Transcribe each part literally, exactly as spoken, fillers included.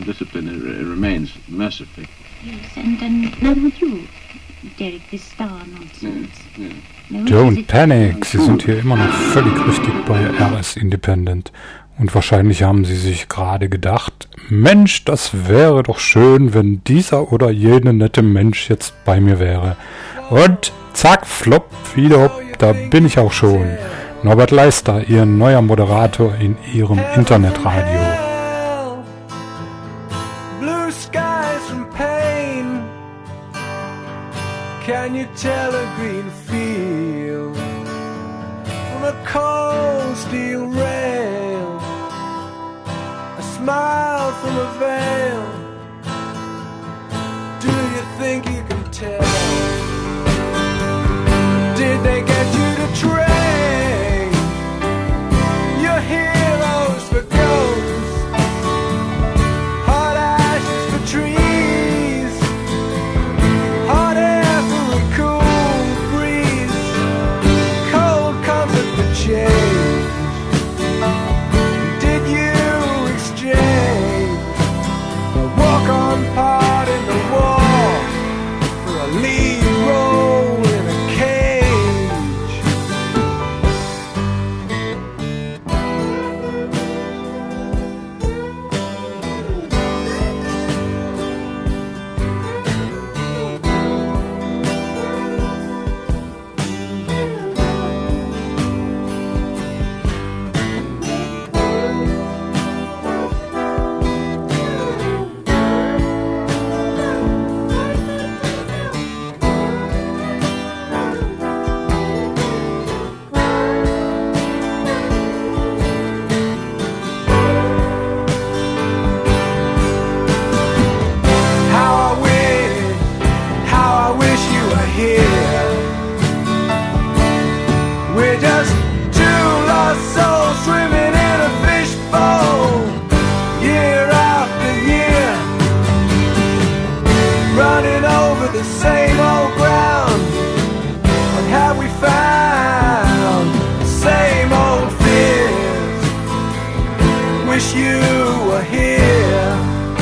discipline r- remains, mercifully. Yes, and then now would you, Derek, this star nonsense. Yeah, yeah. No, Don't is it- panic, Sie sind hier immer noch völlig richtig bei R S Independent. Und wahrscheinlich haben Sie sich gerade gedacht, Mensch, das wäre doch schön, wenn dieser oder jene nette Mensch jetzt bei mir wäre. Und zack, flop, wieder, da bin ich auch schon. Norbert Leister, Ihr neuer Moderator in Ihrem Internetradio. Blue skies from pain. Can you tell a green field from a cold steel rail? A smile from a veil. Do you think you can tell? Did they get you to train your heroes for ghosts? Hot ashes for trees, hot air for a cool breeze, cold comfort for change. Did you exchange a walk-on part in the war for a lead role in a cage? How I wish, how I wish you were here. We're just two lost souls swimming in a fishbowl, year after year, running over the same old ground. What have we found? The same old fears. Wish you were here.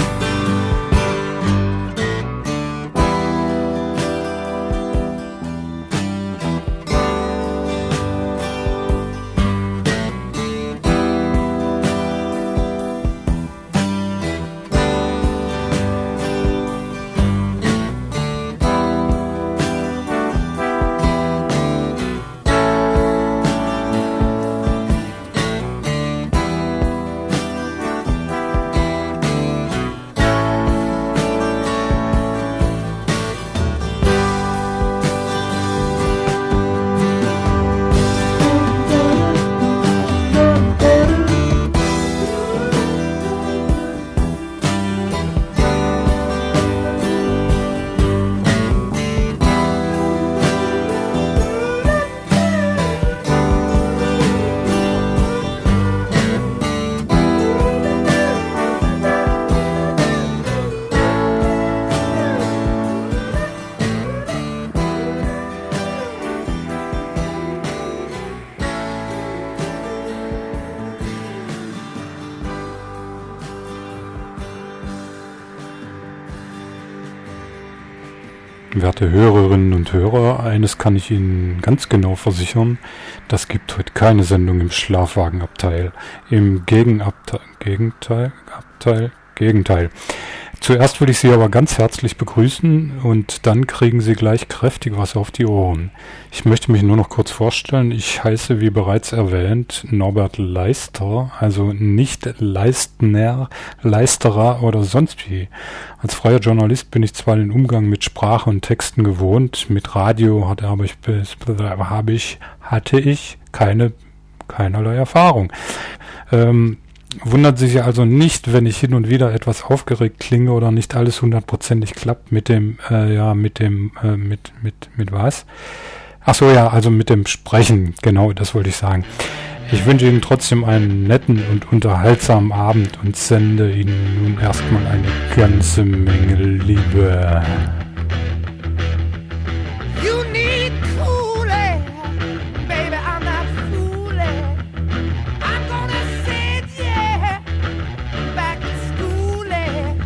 Werte Hörerinnen und Hörer, eines kann ich Ihnen ganz genau versichern, das gibt heute keine Sendung im Schlafwagenabteil. Im Gegenabteil, Gegenteil, Abteil, Gegenteil. Zuerst will ich Sie aber ganz herzlich begrüßen und dann kriegen Sie gleich kräftig was auf die Ohren. Ich möchte mich nur noch kurz vorstellen. Ich heiße, wie bereits erwähnt, Norbert Leister, also nicht Leistner, Leisterer oder sonst wie. Als freier Journalist bin ich zwar den Umgang mit Sprache und Texten gewohnt, mit Radio hatte, aber ich, habe ich, hatte ich keine, keinerlei Erfahrung. Ähm, Wundert sich also nicht, wenn ich hin und wieder etwas aufgeregt klinge oder nicht alles hundertprozentig klappt mit dem, äh, ja, mit dem, äh, mit, mit, mit was? Ach so, ja, also mit dem Sprechen, genau, das wollte ich sagen. Ich wünsche Ihnen trotzdem einen netten und unterhaltsamen Abend und sende Ihnen nun erstmal eine ganze Menge Liebe. You need cooling, baby, I'm not fooling. I'm gonna send you back to schooling.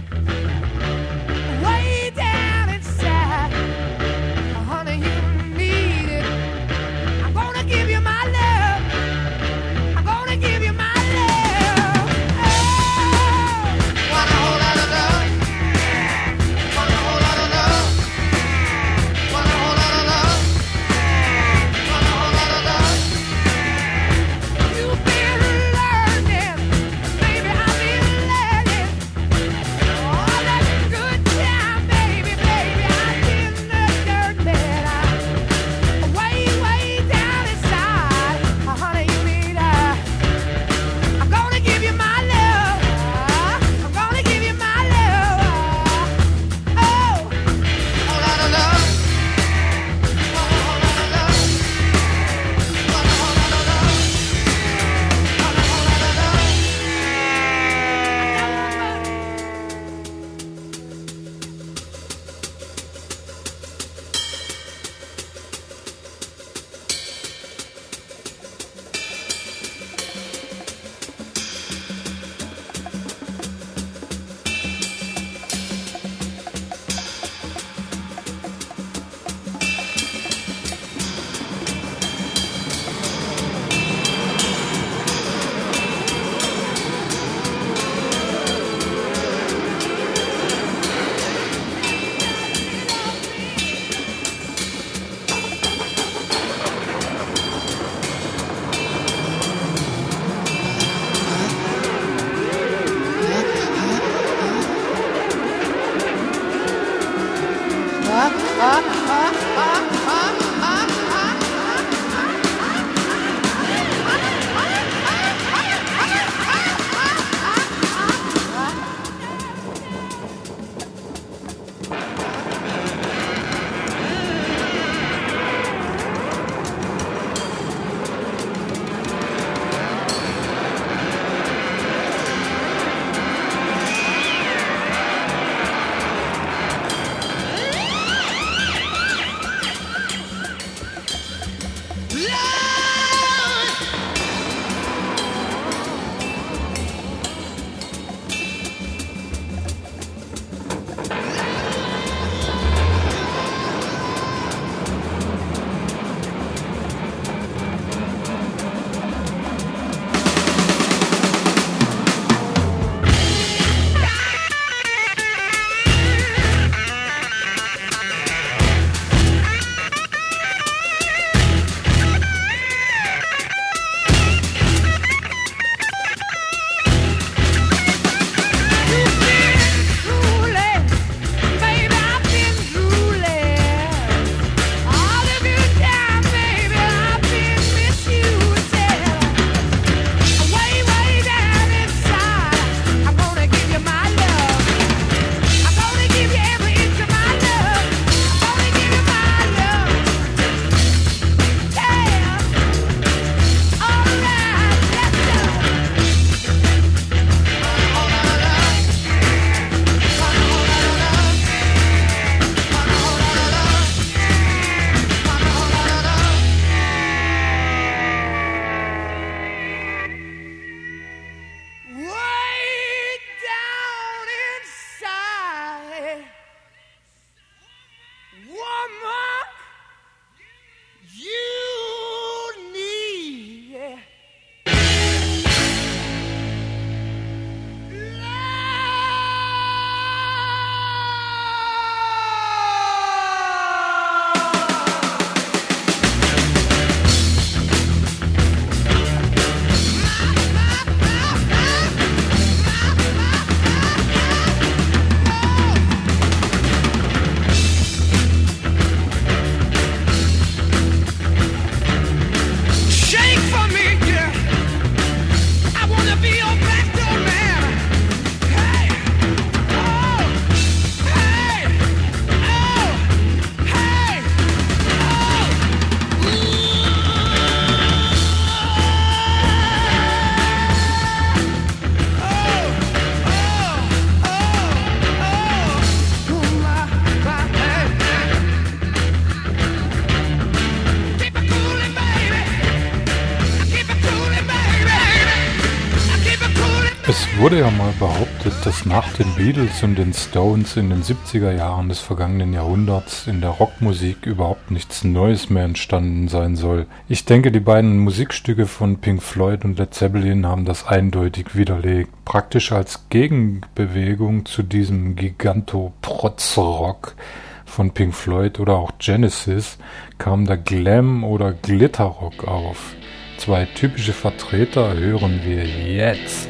Es wurde ja mal behauptet, dass nach den Beatles und den Stones in den siebziger Jahren des vergangenen Jahrhunderts in der Rockmusik überhaupt nichts Neues mehr entstanden sein soll. Ich denke, die beiden Musikstücke von Pink Floyd und Led Zeppelin haben das eindeutig widerlegt. Praktisch als Gegenbewegung zu diesem Giganto-Protz-Rock von Pink Floyd oder auch Genesis kam der Glam- oder Glitterrock auf. Zwei typische Vertreter hören wir jetzt.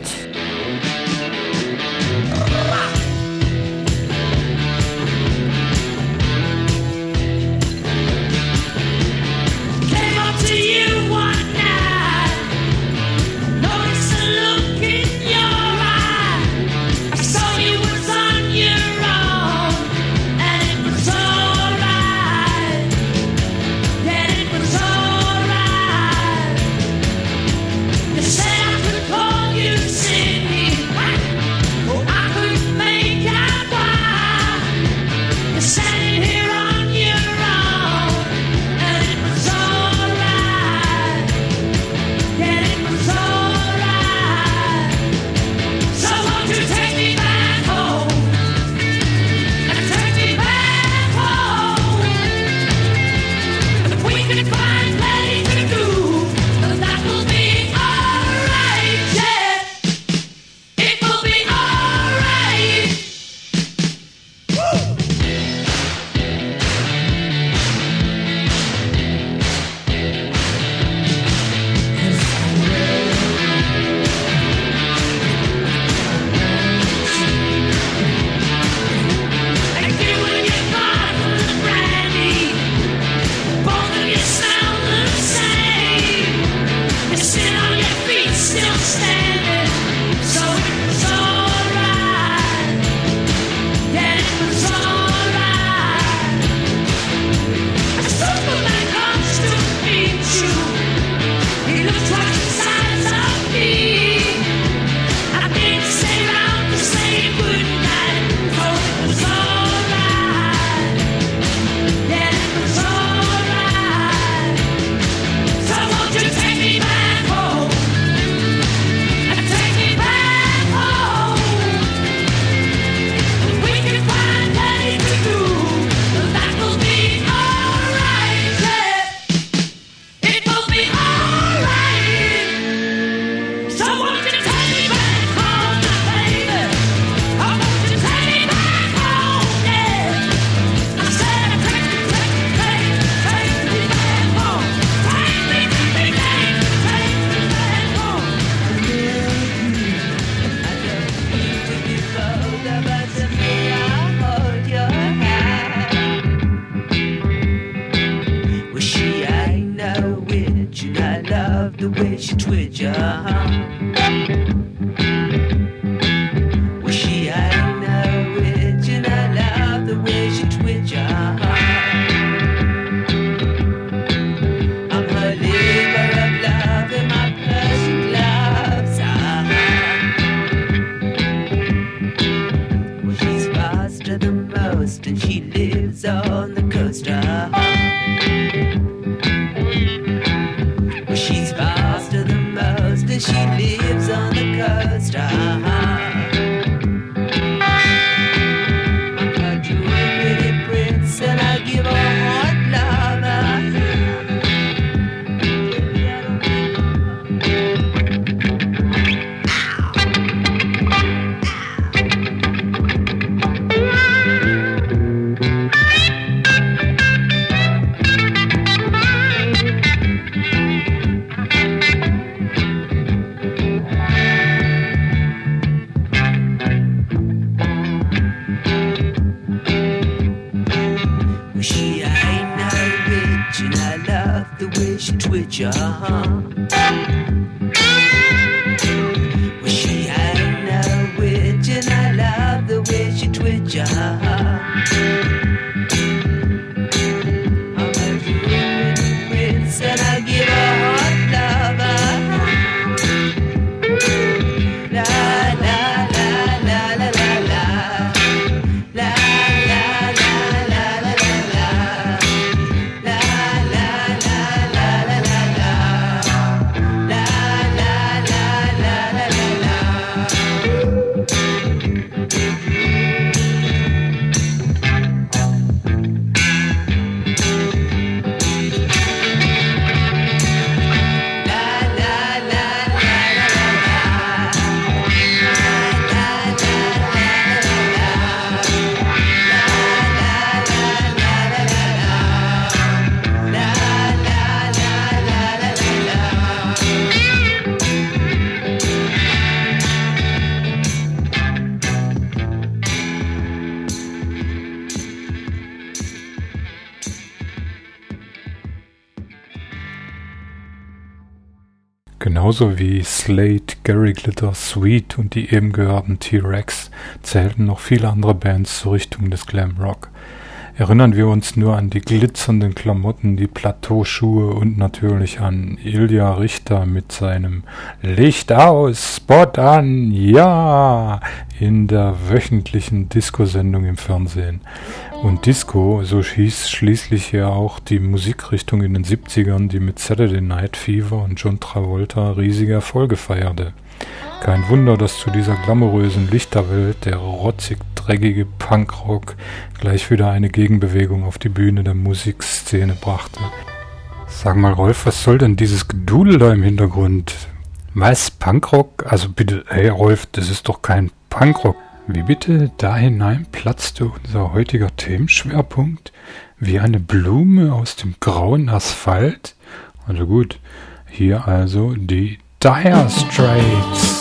Genauso wie Slade, Gary Glitter, Sweet und die eben gehörten T-Rex zählten noch viele andere Bands zur Richtung des Glamrock. Erinnern wir uns nur an die glitzernden Klamotten, die Plateauschuhe und natürlich an Ilja Richter mit seinem Licht aus, Spot an, ja, in der wöchentlichen Disco-Sendung im Fernsehen. Und Disco, so hieß schließlich ja auch die Musikrichtung in den siebzigern, die mit Saturday Night Fever und John Travolta riesige Erfolge feierte. Kein Wunder, dass zu dieser glamourösen Lichterwelt der rotzig dreckige Punkrock gleich wieder eine Gegenbewegung auf die Bühne der Musikszene brachte. Sag mal, Rolf, was soll denn dieses Gedudel da im Hintergrund? Was, Punkrock? Also bitte, hey Rolf, das ist doch kein Punkrock. Wie bitte? Da hinein platzte unser heutiger Themenschwerpunkt wie eine Blume aus dem grauen Asphalt? Also gut, hier also die Dire Straits.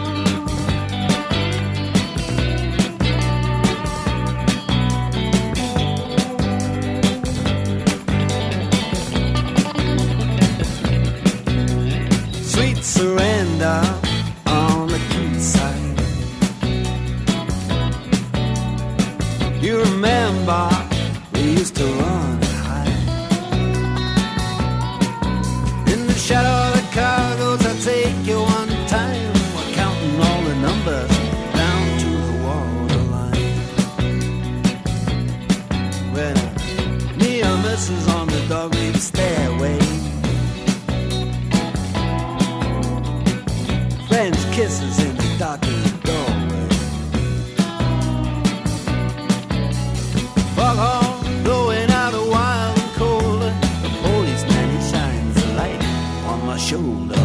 Sweet surrender on the cute side. You remember we used to run and hide in the shadow of the cargoes. I take you one time. We're counting all the numbers down to the waterline. When near misses on the dog-leaf stairway. French kisses in the darkened doorway. Foghorn blowing out a wild and cold. The policeman, he shines a light on my shoulder.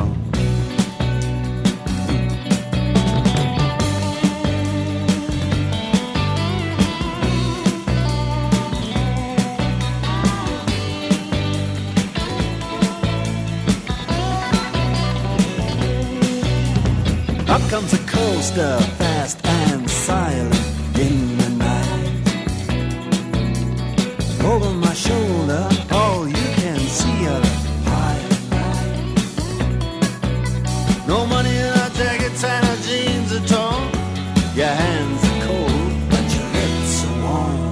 Up comes a coaster, fast and silent in the night. Over my shoulder, all you can see are the high. No money in our jackets and our jeans are torn. Your hands are cold, but your lips are warm.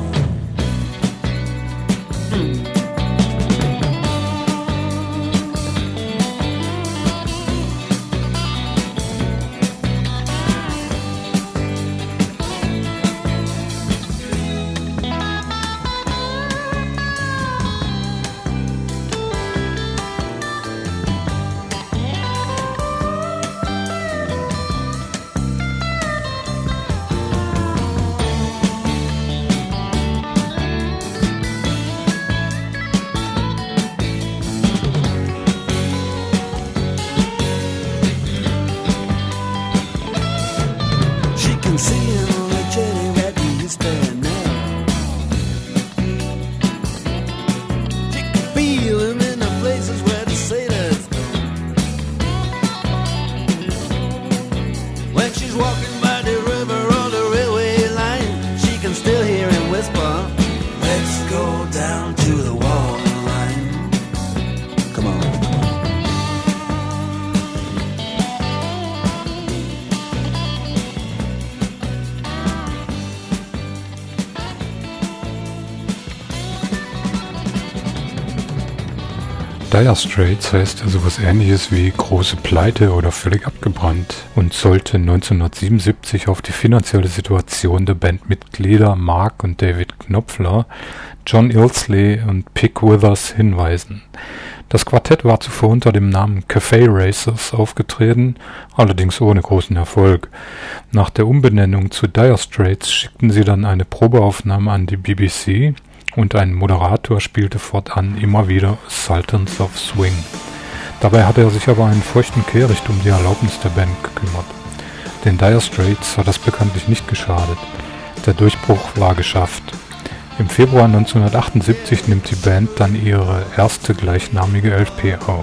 Dire Straits heißt also was Ähnliches wie große Pleite oder völlig abgebrannt und sollte neunzehnhundertsiebenundsiebzig auf die finanzielle Situation der Bandmitglieder Mark und David Knopfler, John Ilsley und Pick Withers hinweisen. Das Quartett war zuvor unter dem Namen Cafe Racers aufgetreten, allerdings ohne großen Erfolg. Nach der Umbenennung zu Dire Straits schickten sie dann eine Probeaufnahme an die B B C und ein Moderator spielte fortan immer wieder Sultans of Swing. Dabei hatte er sich aber einen feuchten Kehricht um die Erlaubnis der Band gekümmert. Den Dire Straits hat das bekanntlich nicht geschadet. Der Durchbruch war geschafft. Im Februar neunzehnhundertachtundsiebzig nimmt die Band dann ihre erste gleichnamige L P auf.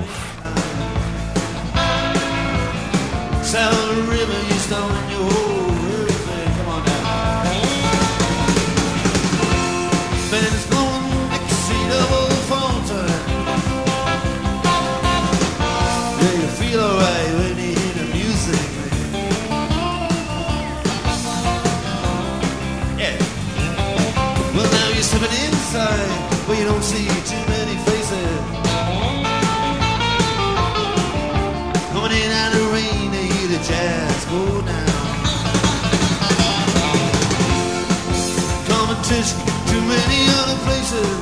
Feel alright when you hear the music. Yeah. Well, now you're stepping inside, but you don't see too many faces. Coming in out of the rain, they hear the jazz go down. Competition, too many other places.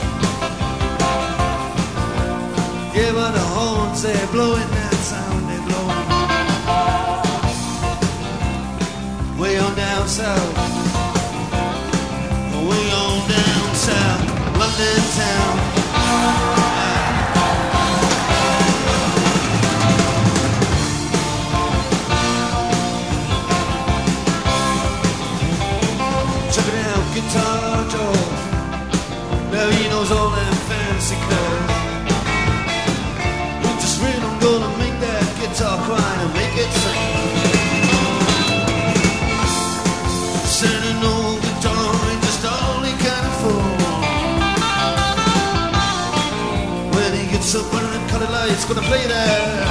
Yeah, but the horns, they're blowing that sound, they're blowing. Way on down south, way on down south, London town. Check it out, Guitar George. Now he knows all them fancy chords. With this rhythm gonna make that guitar cry and make it sing. Sending old guitar ain't just all he can afford. When he gets up under the colored lights, gonna play that.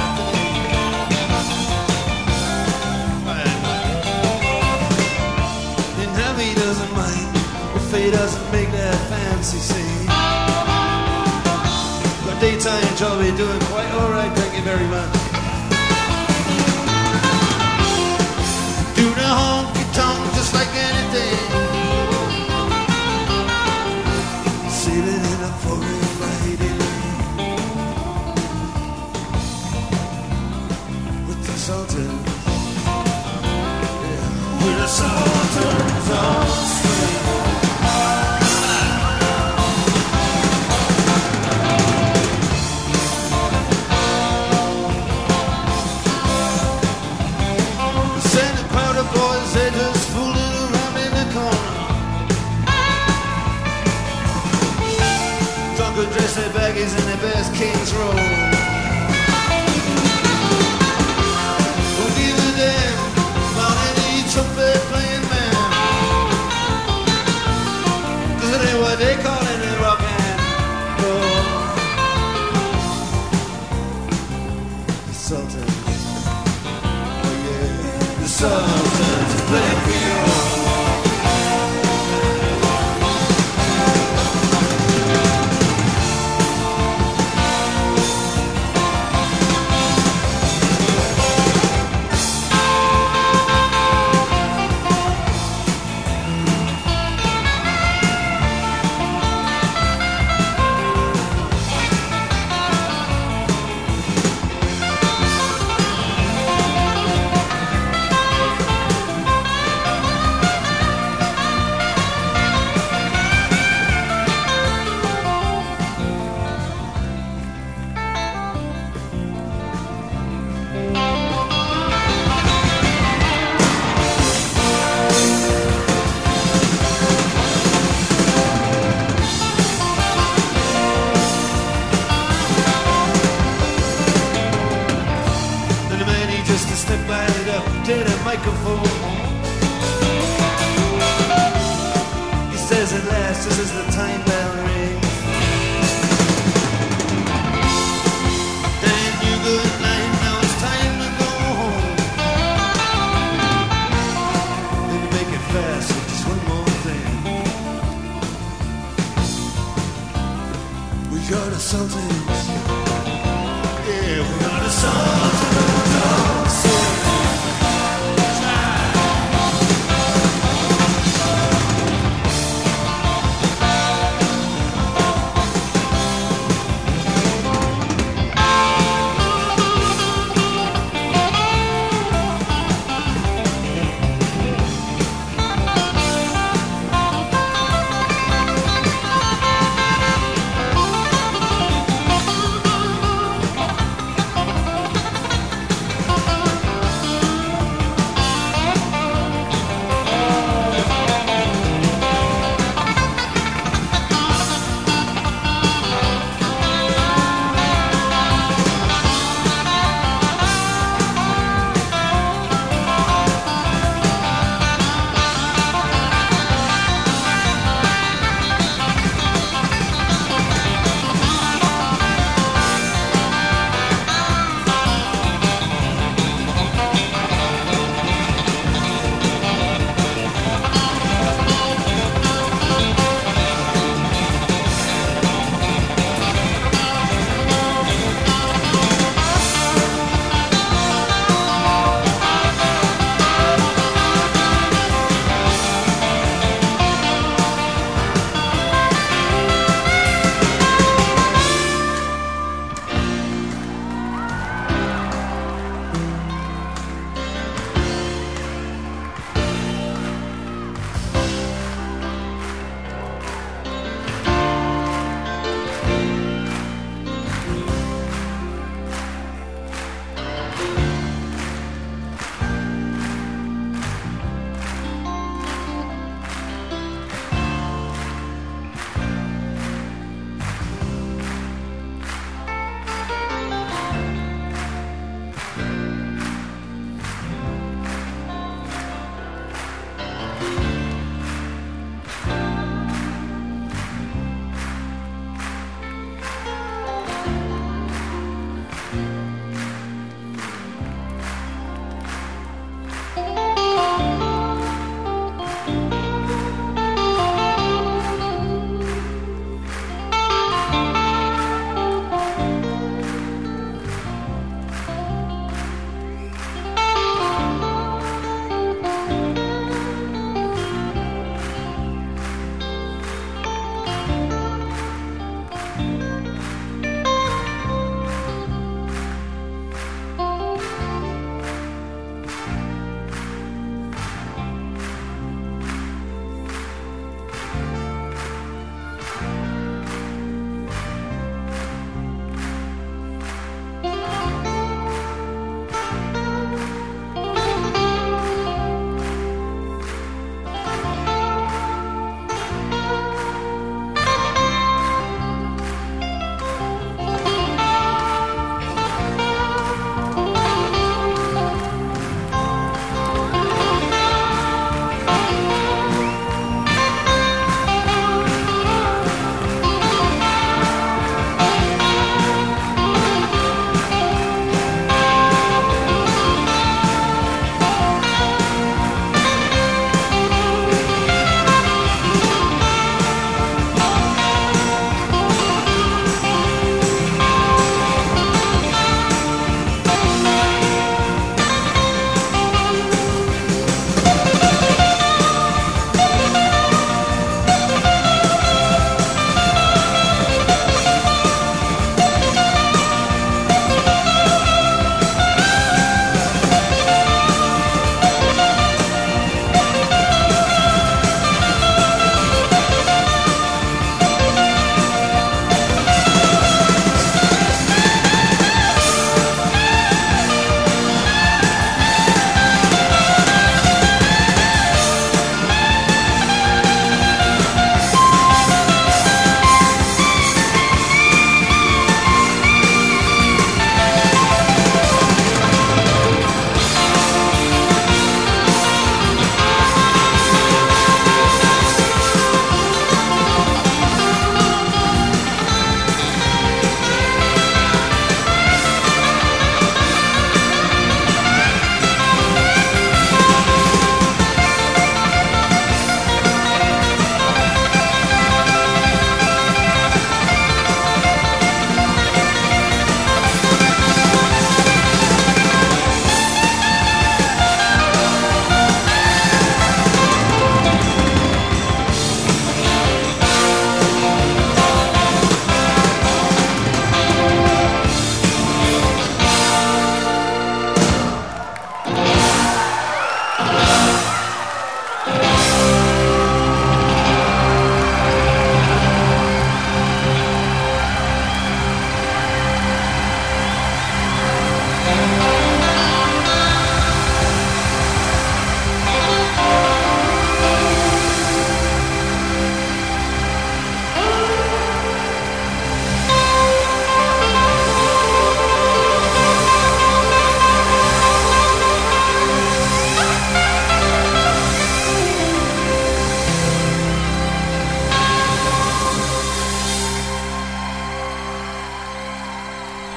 And Heavy doesn't mind if he doesn't make that fancy scene. But daytime job he doing quite alright, thank you very much. Do the honky tonk just like anything. Sailing in a foreign Friday night with the Sultans. Yeah, with the Sultans on swing. Send a crowd of boys, they just fooling around in the corner. Drunken dress their baggies and their best King's Roll. Don't give a damn about any trumpet playing man. Cause it ain't what they call it in rock and roll. The Sultans, oh yeah, the Sultans play Creole. Then the man, he just to step right up to the microphone. He says at last, this is the time bell rings. Thank you, good night, now it's time to go home. Then you make it fast with just one more thing. We got the Sultans. Yeah, we got the Sultans.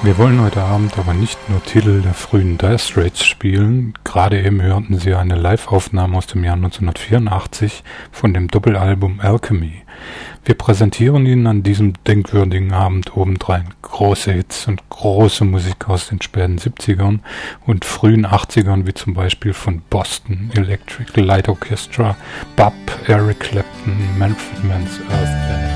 Wir wollen heute Abend aber nicht nur Titel der frühen Dire Straits spielen. Gerade eben hörten Sie eine Live-Aufnahme aus dem Jahr neunzehnhundertvierundachtzig von dem Doppelalbum Alchemy. Wir präsentieren Ihnen an diesem denkwürdigen Abend obendrein große Hits und große Musik aus den späten siebzigern und frühen achtzigern, wie zum Beispiel von Boston Electric Light Orchestra, Bub, Eric Clapton, Manfred Mann's Earth Band.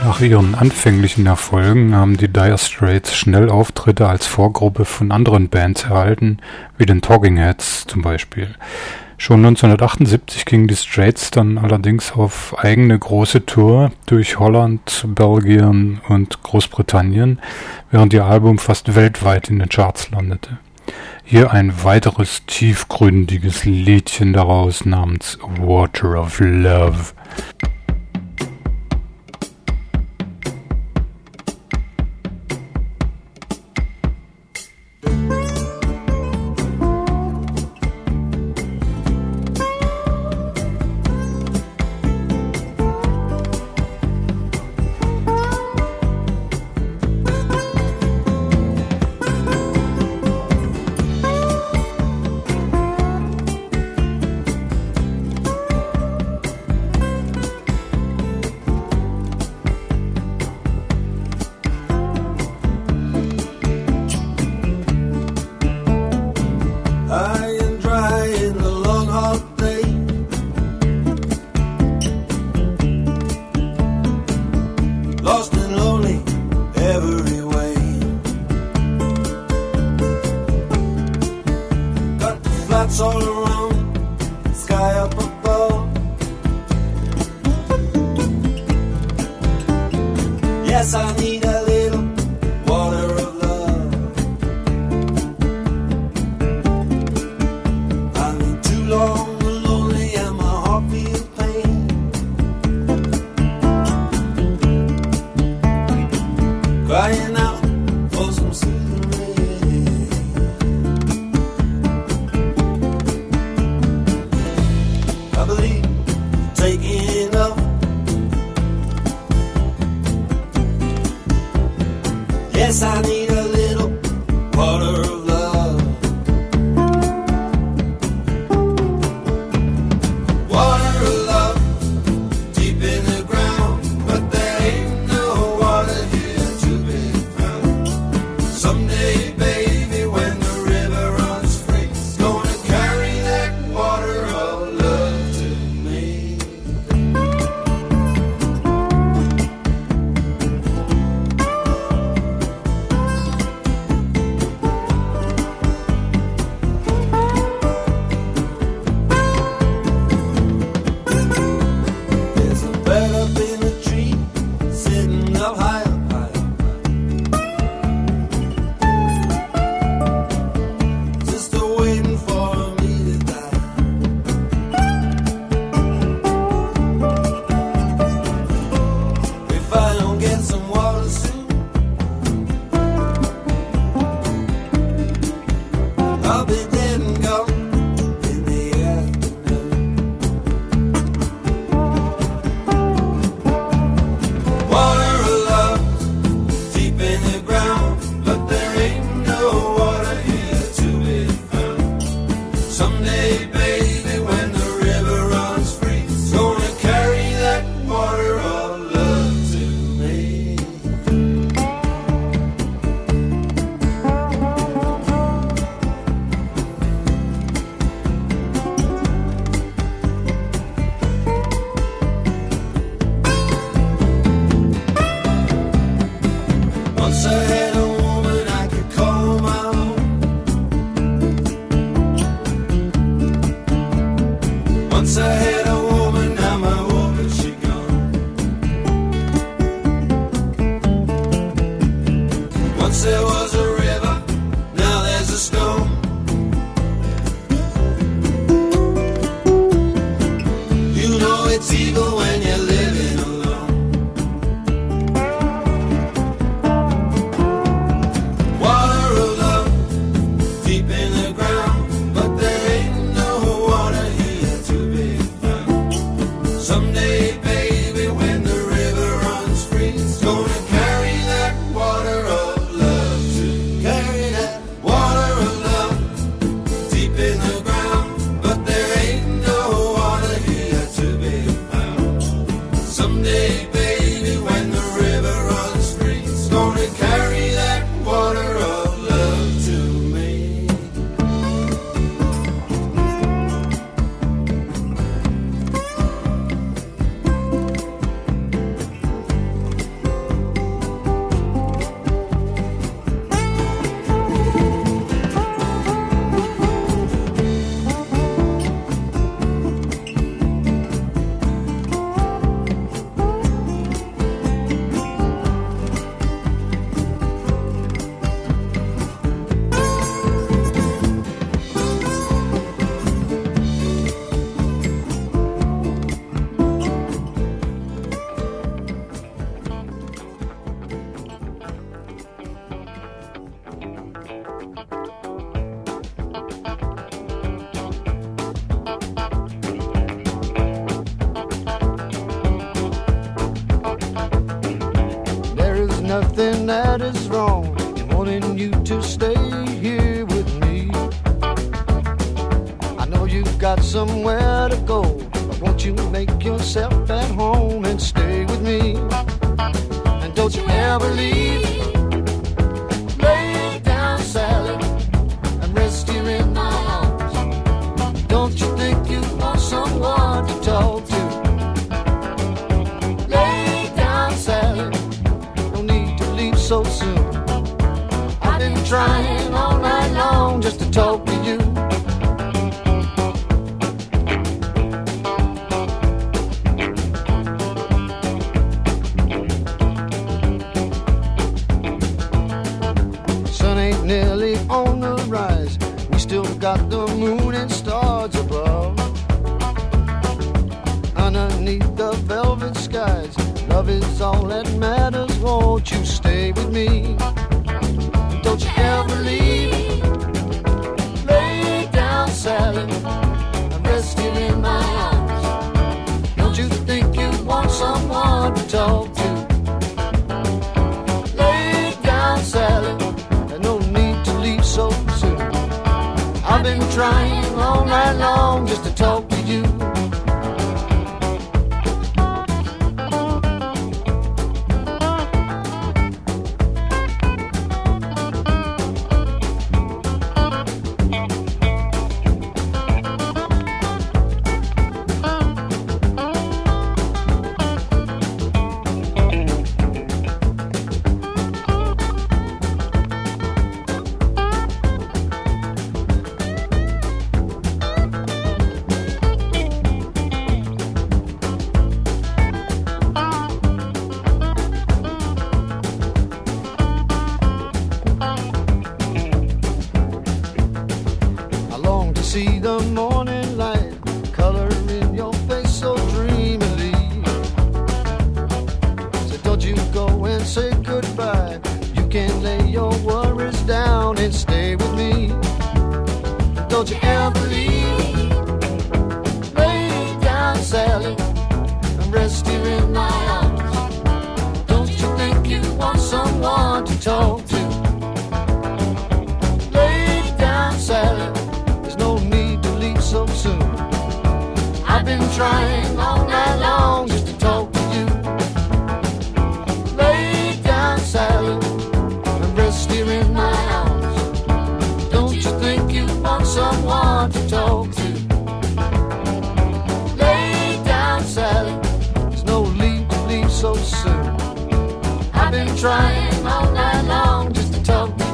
Nach ihren anfänglichen Erfolgen haben die Dire Straits schnell Auftritte als Vorgruppe von anderen Bands erhalten, wie den Talking Heads zum Beispiel. Schon neunzehnhundertachtundsiebzig gingen die Straits dann allerdings auf eigene große Tour durch Holland, Belgien und Großbritannien, während ihr Album fast weltweit in den Charts landete. Hier ein weiteres tiefgründiges Liedchen daraus namens Water of Love. Deep in the ground, but there ain't no water here to be found. nothing that is wrong in wanting you to stay here with me. I know you've got somewhere to go, but won't you make yourself at home and stay with me? And don't you ever leave. Lay down, Sally, and rest here in my arms. Don't you think you want someone to talk to? Lay down, Sally, no need to leave so soon. I've been trying all night long just to talk to you. Sun ain't nearly on the rise. We still got the moon and stars above. Underneath the velvet skies, love is all that matters. Won't you stay with me? Don't you ever leave. Lay down, Sally, and rest here in my arms. Don't you think you want someone to talk to? Lay down, Sally, and no need to leave so soon. I've been trying all night long just to talk to you. See the morning light, color in your face so dreamily. So don't you go and say goodbye. You can lay your worries down and stay with me. Don't you ever leave. Lay down, Sally, and rest here in my arms. Don't you think you want someone to talk to? Lay down, Sally, no need to leave so soon. I've been trying all night long just to talk to you. Lay down, Sally, and rest here in my arms. Don't you think you want someone to talk to? Lay down, Sally, there's no need to leave so soon. I've been trying all night long just to talk to you.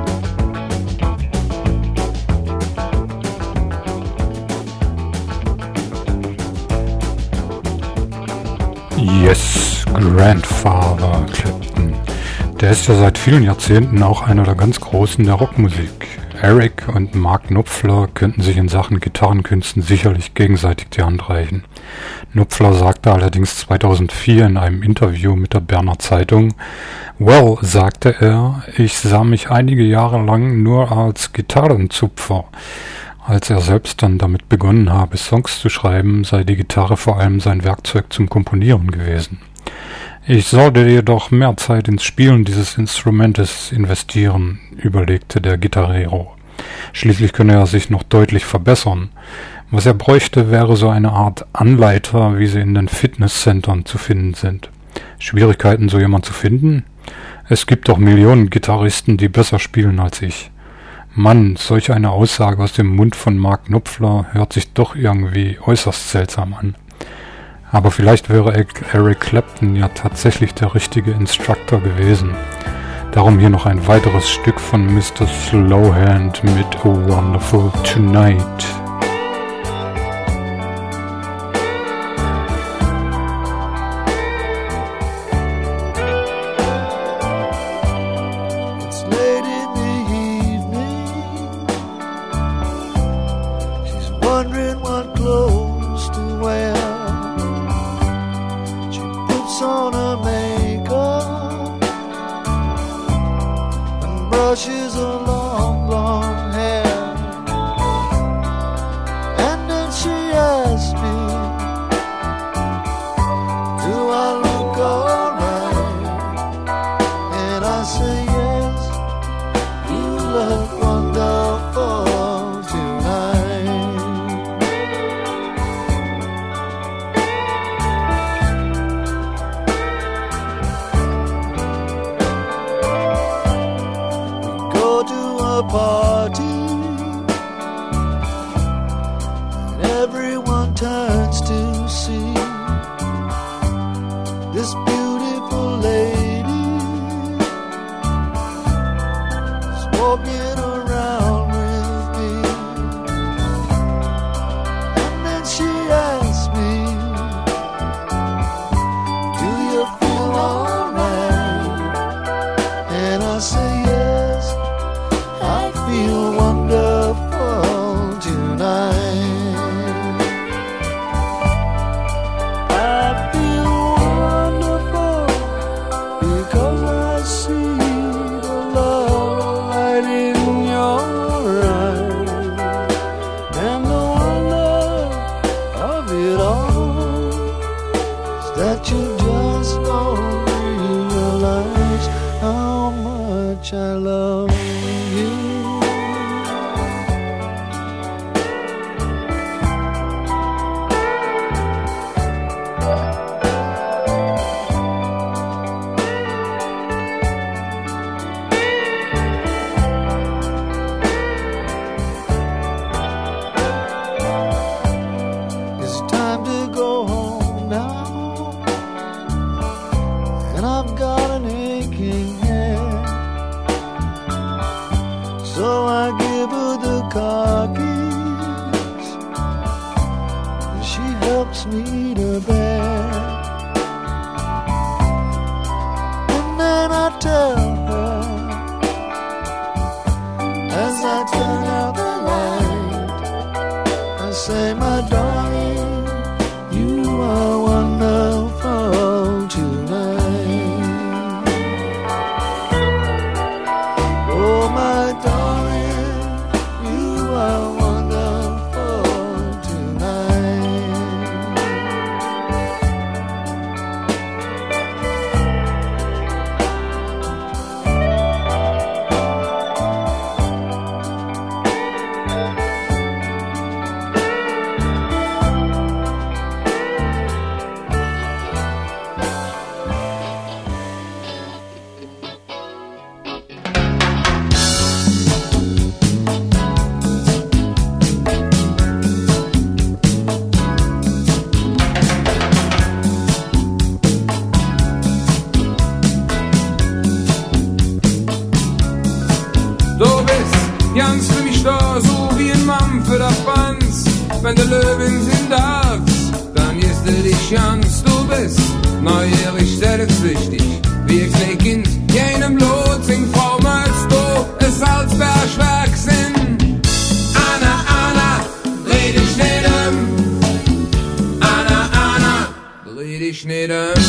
Yes, Grandfather Clapton. Der ist ja seit vielen Jahrzehnten auch einer der ganz Großen der Rockmusik. Eric und Mark Knopfler könnten sich in Sachen Gitarrenkünsten sicherlich gegenseitig die Hand reichen. Knopfler sagte allerdings zweitausendvier in einem Interview mit der Berner Zeitung: "Well", sagte er, "ich sah mich einige Jahre lang nur als Gitarrenzupfer. Als er selbst dann damit begonnen habe, Songs zu schreiben, sei die Gitarre vor allem sein Werkzeug zum Komponieren gewesen. Ich sollte jedoch mehr Zeit ins Spielen dieses Instrumentes investieren", überlegte der Gitarrero. Schließlich könne er sich noch deutlich verbessern. Was er bräuchte, wäre so eine Art Anleiter, wie sie in den Fitnesscentern zu finden sind. Schwierigkeiten, so jemand zu finden? Es gibt doch Millionen Gitarristen, die besser spielen als ich. Mann, solch eine Aussage aus dem Mund von Mark Knopfler hört sich doch irgendwie äußerst seltsam an. Aber vielleicht wäre Eric Clapton ja tatsächlich der richtige Instructor gewesen. Darum hier noch ein weiteres Stück von Mister Slowhand mit A Wonderful Tonight. Brushes her long blonde hair. But you just don't realize how much I love you. Me to bed, and then I tell her as I turn out the light, I say, my darling, you are wonderful tonight. Oh, my darling, you are wonderful. Wenn der Löwen sind darfst, dann ist dir die Chance. Du bist neugierig, selbstsüchtig, wie ein kleines Kind. Jenem Lot singt Frau malst du es als Bergwerk sind. Anna, Anna, dreh dich nicht um. Anna, Anna, dreh dich nicht um.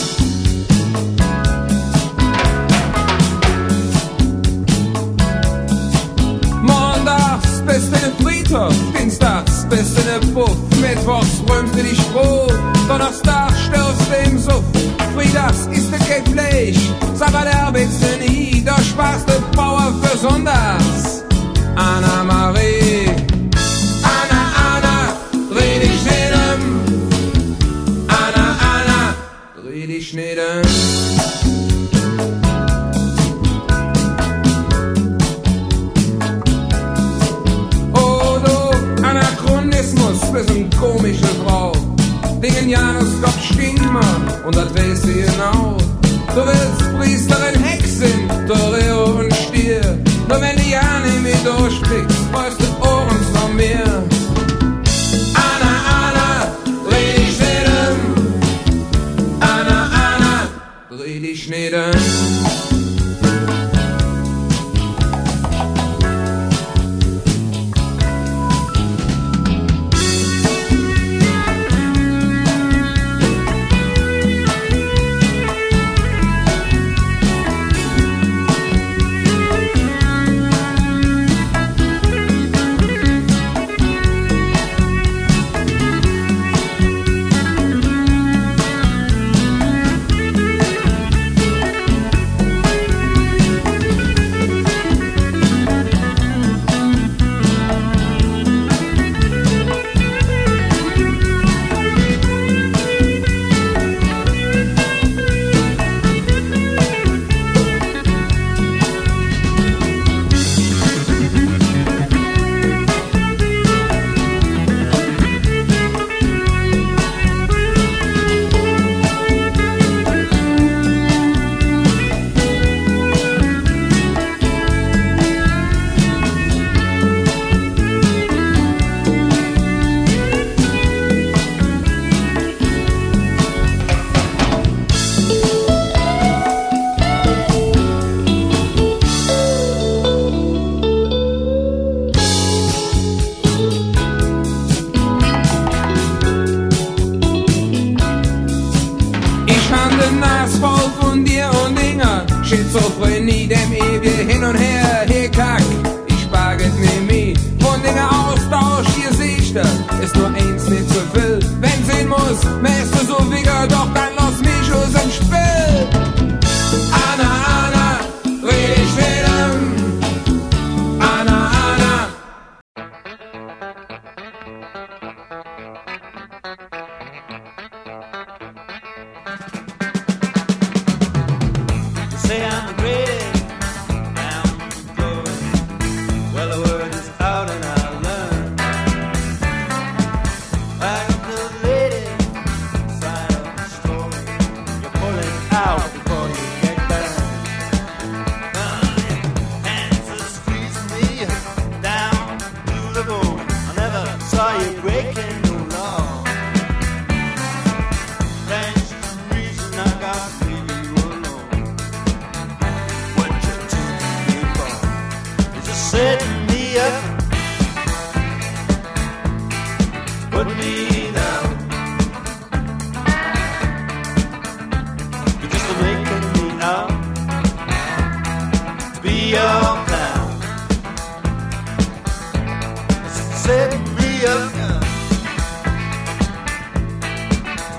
Montags bist du in den Friedhof, Dienstags bist du in der Puff, Mittwochs räumst du dich froh, Donnerstag stirbst du im Suff, Freitags isst du kein Fleisch, Sabbat arbeitst du nie, da sparst du Bauer für Sonntags. Anna Marie, Anna, Anna, dreh dich nicht um. Anna, Anna, dreh dich nicht um. Bist eine komische Frau. Dingen Janus Gott Stigma und das weißt du genau. Du willst Priesterin, Hexin, Torero und Stier. Nur wenn die Jane mit durchblickst, weißt du Ohrens noch mehr. Anna, Anna, dreh dich nicht um. Anna, Anna, dreh dich nicht um. Schizophrenie, dem ewig hin und her, hey kack, ich baget mir mit. Von Dinge Austausch, hier siehst du, ist nur eins nicht zu viel. Wenn sehen muss, wärst du so wieder, doch dann läuft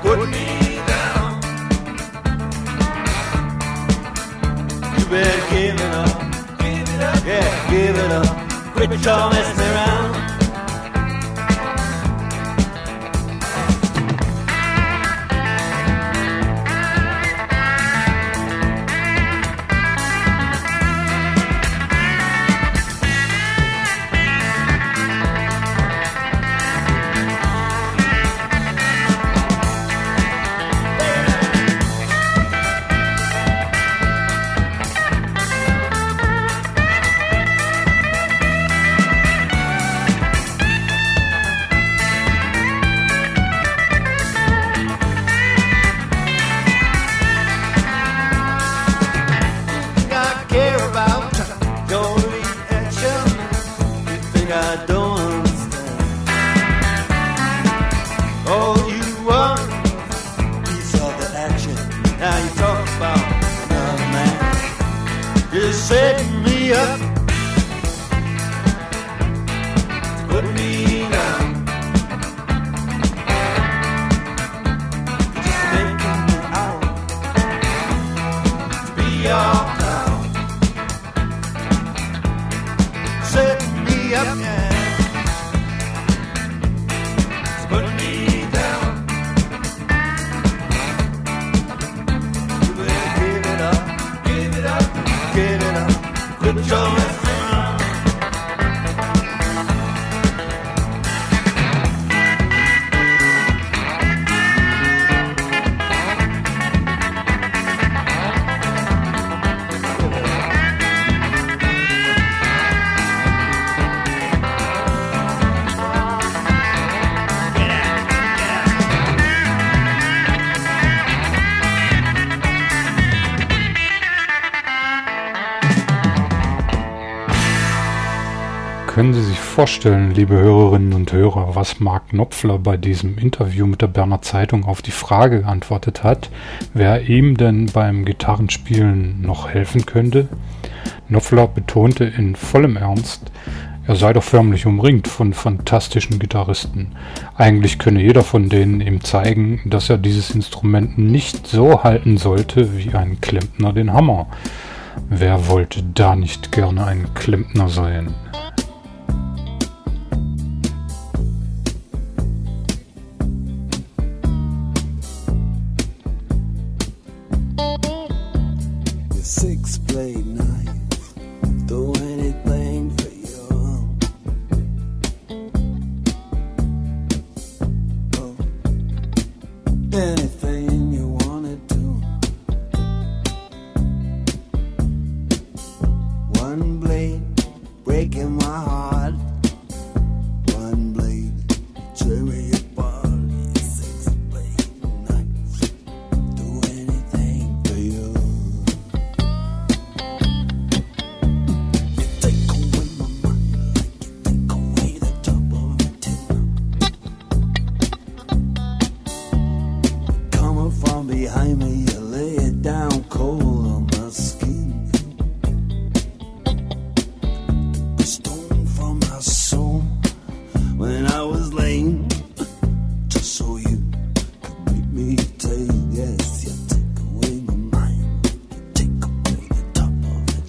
put me down. You better give it up, give it up, yeah, give it up. Quit your messing me around. Können Sie sich vorstellen, liebe Hörerinnen und Hörer, was Mark Knopfler bei diesem Interview mit der Berner Zeitung auf die Frage geantwortet hat, wer ihm denn beim Gitarrenspielen noch helfen könnte? Knopfler betonte in vollem Ernst, er sei doch förmlich umringt von fantastischen Gitarristen. Eigentlich könne jeder von denen ihm zeigen, dass er dieses Instrument nicht so halten sollte wie ein Klempner den Hammer. Wer wollte da nicht gerne ein Klempner sein? Six-blade knife, do anything for you. Oh, anything you wanna do. One blade breaking my heart. One blade tear me apart. Six-blade knife, do anything for you. Behind me, you lay it down cold on my skin. The stone from my soul when I was lame, just so you could make me take. Yes, you take away my mind, you take away the top of the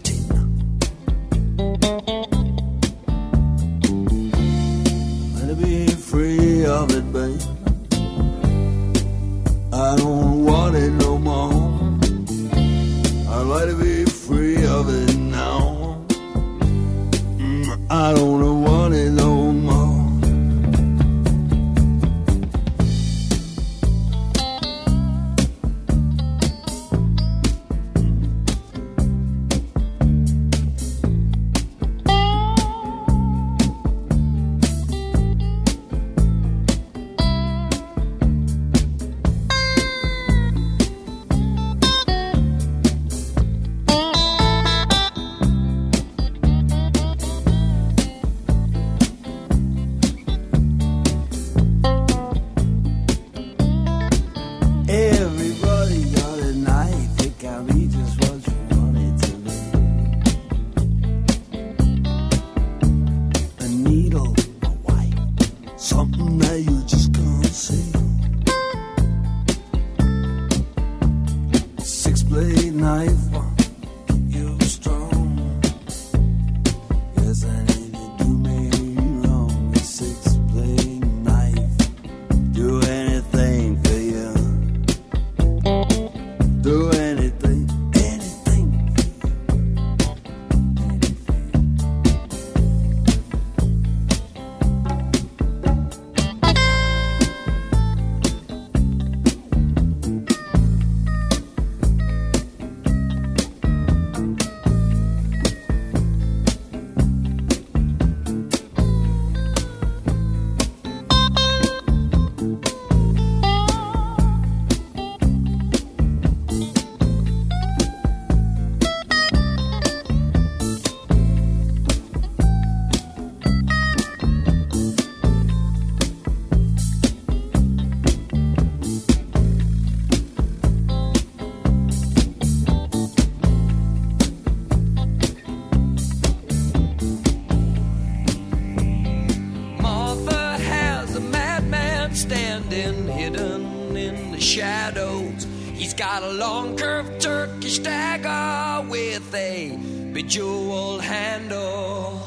tin. Let me be free of it, babe. I don't want it no more. blade knife. You were strong. Yes, I need to do me wrong. A six blade knife. Do anything for you. Do anything, anything. Martha has a madman standing hidden in the shadows. He's got a long curved Turkish dagger with a bejeweled handle.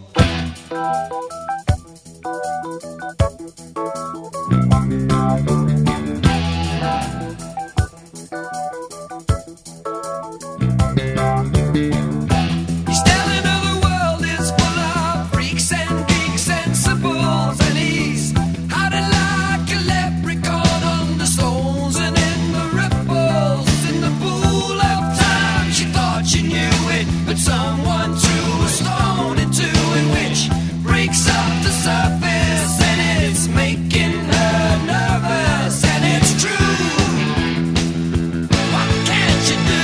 He's telling her the world is full of freaks and geeks and simples, and he's hiding like a leprechaun under stones and in the ripples in the pool of time. She thought she knew it, but someone threw a stone into it, which breaks up the surface, and it's making her nervous, and it's true. What can't you do?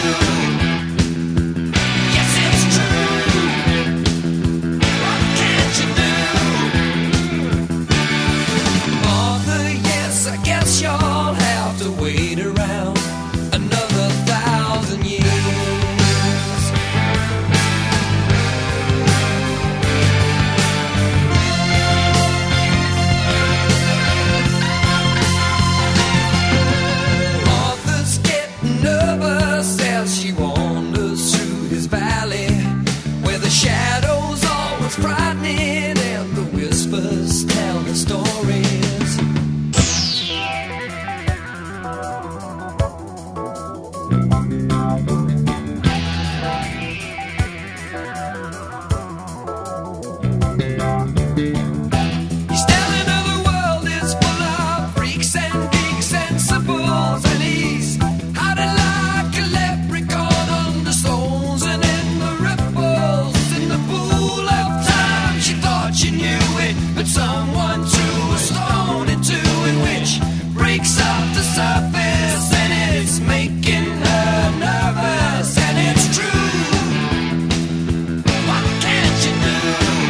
Yes, it's true. What can't you do? Martha, yes, I guess you'll have to wait around another thousand years. Martha's getting nervous as she wanders through his valley, where the shadows always frightening and the whispers tell the stories. He's telling her the world is full of freaks and geeks and simples, and he's hiding like a leprechaun under stones and in the ripples in the pool of time. She thought she knew it, but someone threw a stone into it, which breaks up the surface, and it's making her nervous, and it's true. What can't you do?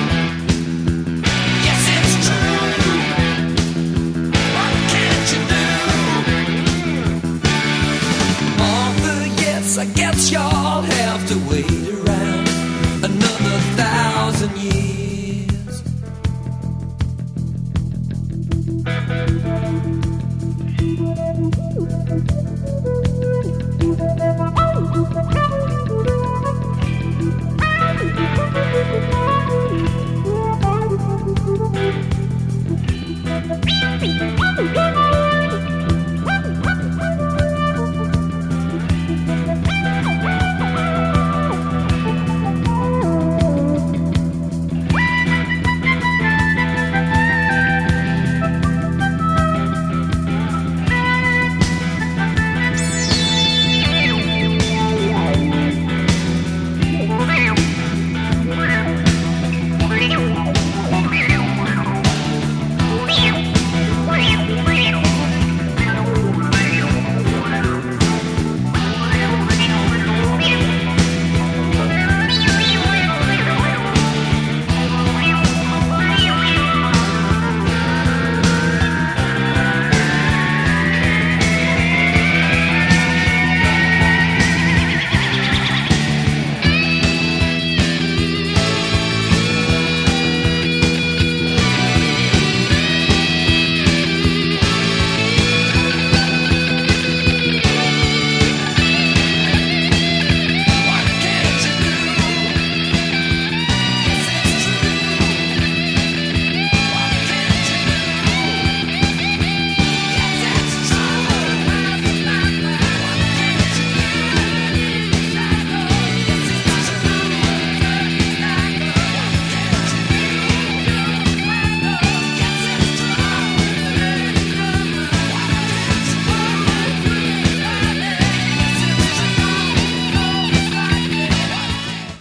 Yes, it's true. What can't you do? Martha, yes, I guess y'all have to wait around another thousand years.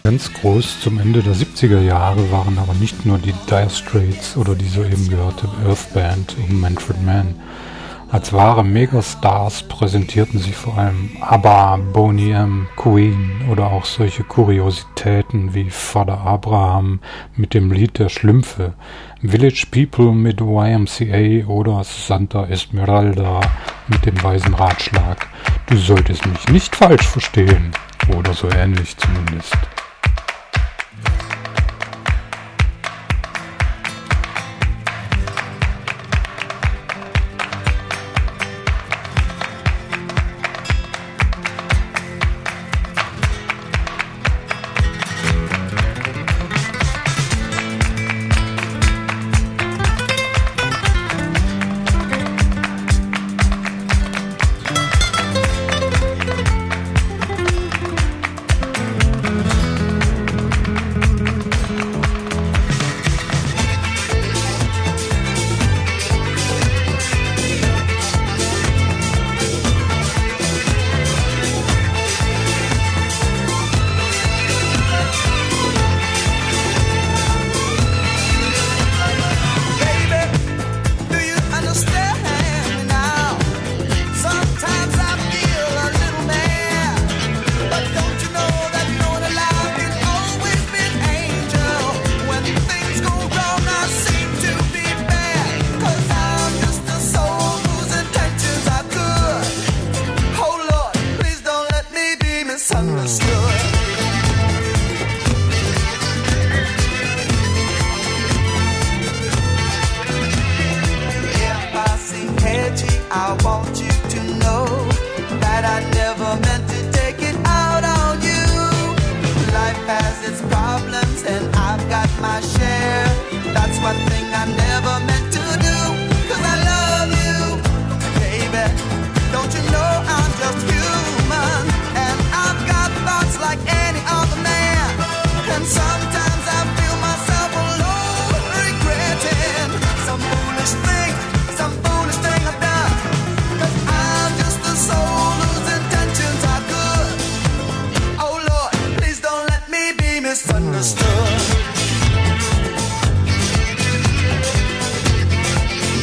Ganz groß zum Ende der siebziger Jahre waren aber nicht nur die Dire Straits oder die soeben gehörte Earth Band um Manfred Mann. Als wahre Megastars präsentierten sich vor allem ABBA, Boney M., Queen oder auch solche Kuriositäten wie Father Abraham mit dem Lied der Schlümpfe, Village People mit Y M C A oder Santa Esmeralda mit dem weisen Ratschlag: Du solltest mich nicht falsch verstehen, oder so ähnlich zumindest. Misunderstood.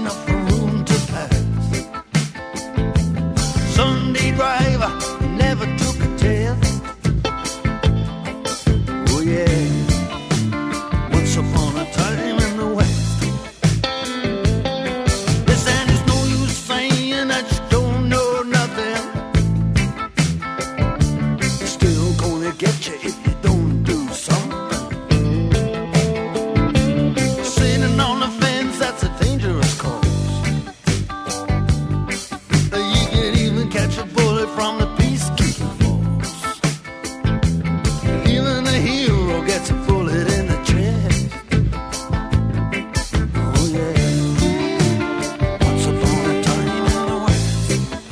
enough room to pass. Sunday driver never took a test. Oh yeah, once upon a time in the West. Yes, and it's no use saying that you don't know nothing. It's still gonna get you if you don't do something. Sitting on the fence, that's a dangerous course. You could even catch a bullet from the peacekeeping force. Even the hero gets a bullet in the chest. Oh yeah, once upon a time in the West.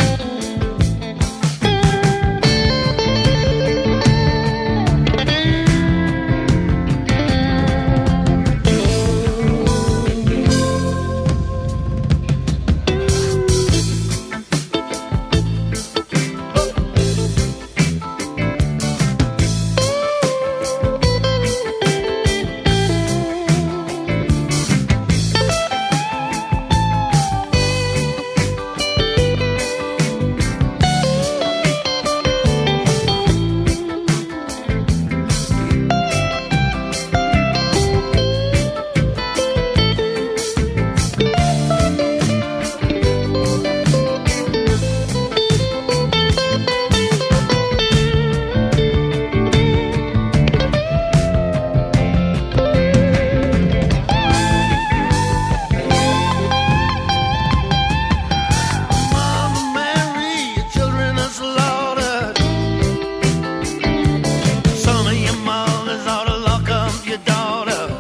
Mama Mary, your children are slaughtered. Some of your mothers ought to lock up your daughters.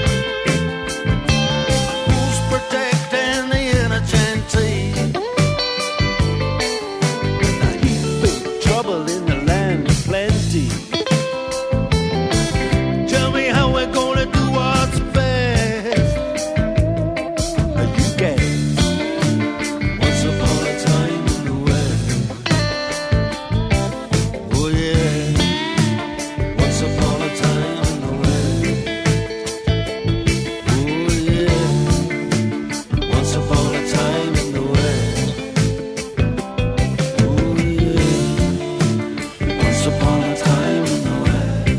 Who's protecting the innocent? Now he's big trouble in the land of plenty. Tell me how we're gonna do what's best. You guess. Once upon a time in the West. Oh yeah. Once upon a time in the West. Oh yeah. Once upon a time in the West. Oh yeah. Once upon a time in the West.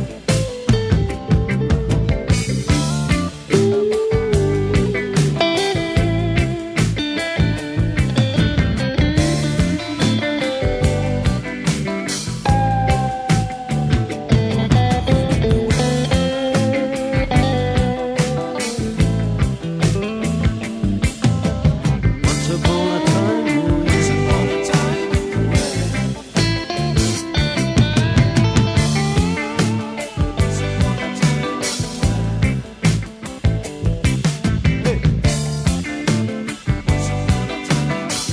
Once upon a time, once upon a time in the West. Once upon a time in the West. Hey. Once upon a time in the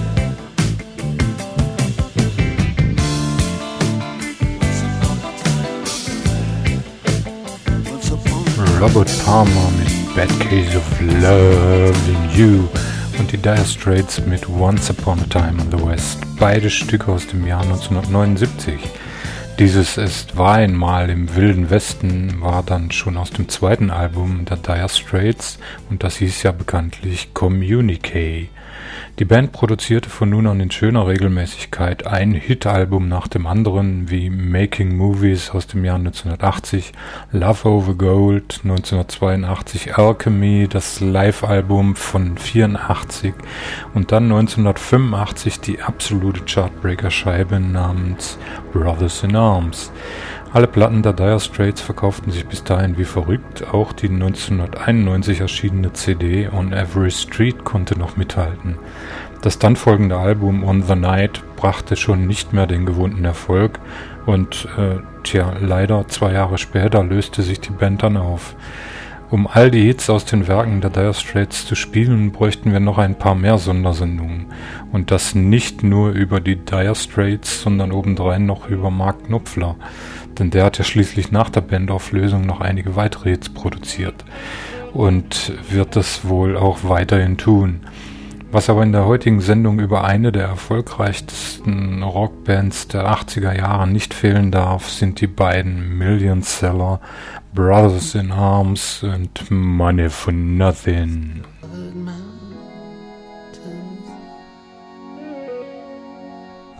West. Once upon a time. Robert Palmer mit Bad Case of Loving You und die Dire Straits mit Once Upon a Time in the West. Beide Stücke aus dem Jahr neunzehnhundertneunundsiebzig. Dieses Es war einmal im Wilden Westen war dann schon aus dem zweiten Album der Dire Straits und das hieß ja bekanntlich Communique. Die Band produzierte von nun an in schöner Regelmäßigkeit ein Hit-Album nach dem anderen, wie Making Movies aus dem Jahr neunzehnhundertachtzig, Love Over Gold neunzehnhundertzweiundachtzig, Alchemy, das Live-Album von vierundachtzig und dann neunzehnhundertfünfundachtzig die absolute Chartbreaker-Scheibe namens Brothers in Arms. Alle Platten der Dire Straits verkauften sich bis dahin wie verrückt, auch die neunzehnhunderteinundneunzig erschienene C D On Every Street konnte noch mithalten. Das dann folgende Album On the Night brachte schon nicht mehr den gewohnten Erfolg und äh, tja, leider zwei Jahre später löste sich die Band dann auf. Um all die Hits aus den Werken der Dire Straits zu spielen, bräuchten wir noch ein paar mehr Sondersendungen. Und das nicht nur über die Dire Straits, sondern obendrein noch über Mark Knopfler. Denn der hat ja schließlich nach der Bandauflösung noch einige weitere Hits produziert. Und wird das wohl auch weiterhin tun. Was aber in der heutigen Sendung über eine der erfolgreichsten Rockbands der achtziger Jahre nicht fehlen darf, sind die beiden Million-Seller Brothers in Arms und Money for Nothing.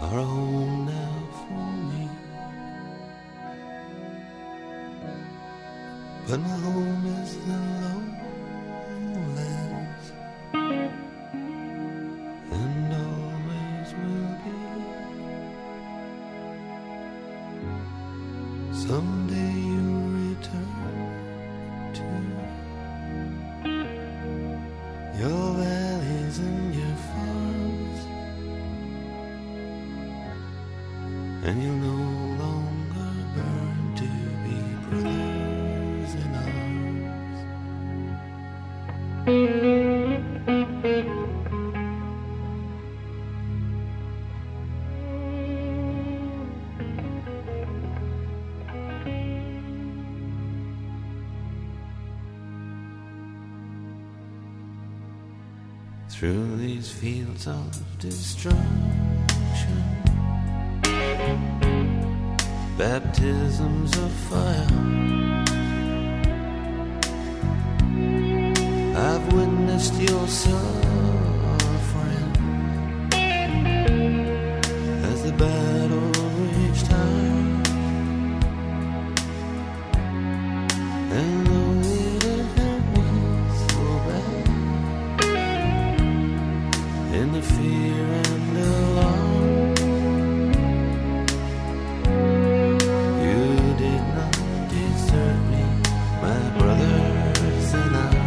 are a home now for me. But my home is the lowlands, and always will be. Someday you'll return to your valleys and your farms, and you'll no longer burn to be brothers in arms. Through these fields of destruction, baptisms of fire, I've witnessed your suffering as the battle raged high. And though it had hurt me so bad, in the fear and alarm, you did not desert me, my brothers in arms.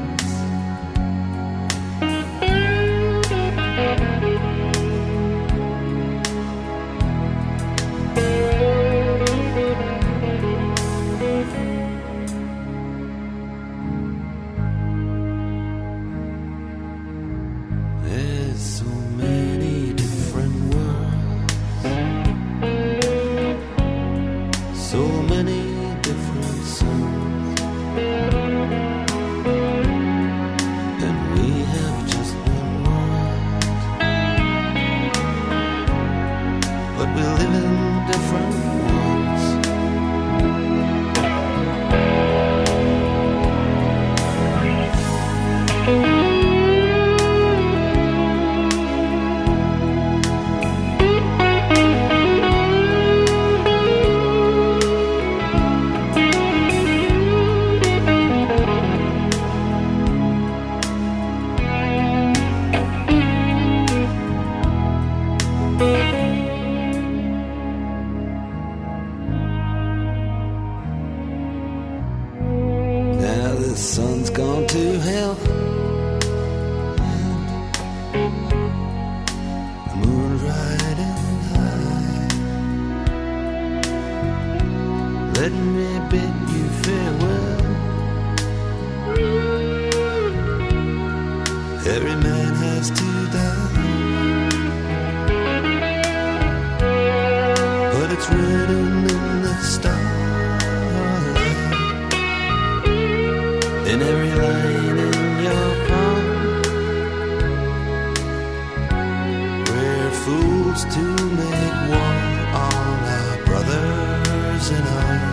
There's so many different worlds, so many different suns, and we have just one world, but we live in different ones. Now the sun's gone to hell, and the moon's riding high. Let me bid you farewell. Every man has to die, but it's written in the starlight, in every line in your palm. We're fools to make war on our brothers in arms.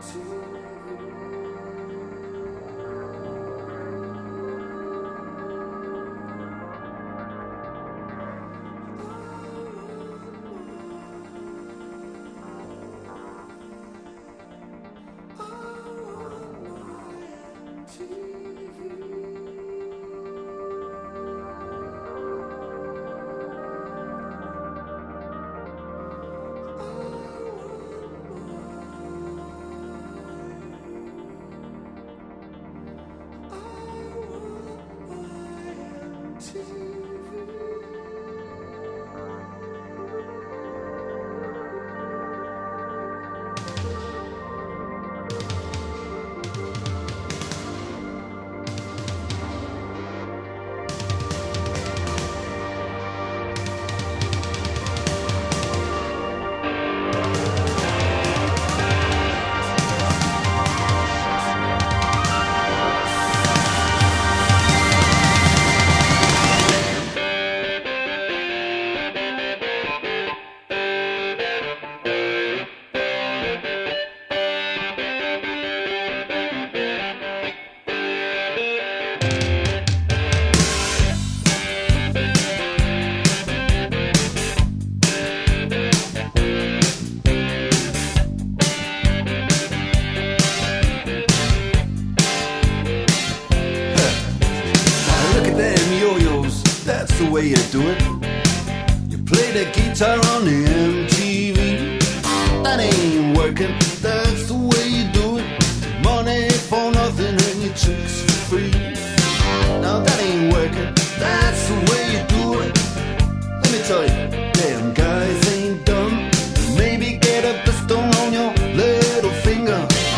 way you do it. You play the guitar on the M T V. That ain't working, that's the way you do it. Money for nothing and your chicks for free. Now that ain't working, that's the way you do it. Let me tell you, damn guys ain't dumb. Maybe get a blister on your little finger.